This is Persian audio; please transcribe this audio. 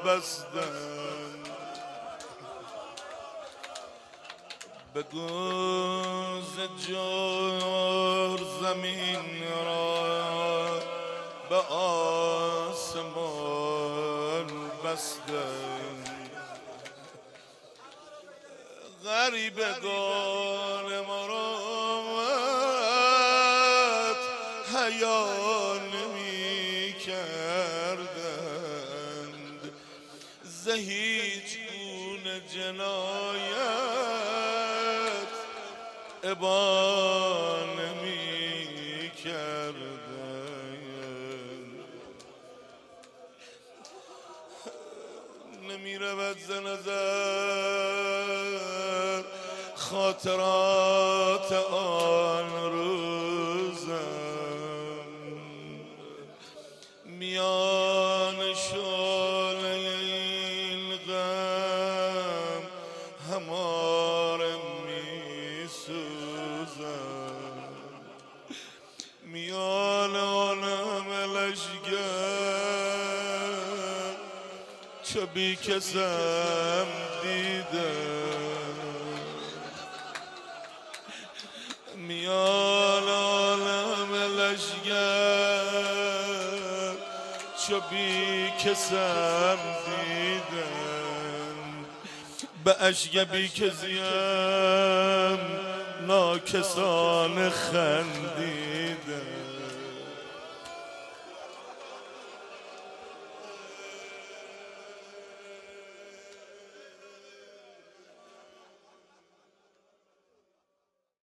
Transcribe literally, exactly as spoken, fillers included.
بستند به گوز جور زمین را به آسمان بستند غریبگان مرامت حیا نمی کردند ز هیچ گونه جنایت ابا نمی کردند نمی رود ز نظر خاطرات آن روزم میان شعله این غم هماره می سوزم میان آن همه لشگر چو بی کسم دیدم میان عالم لشگر چو بی کسم دیدم به اشک بی کسیم ناکسان خندید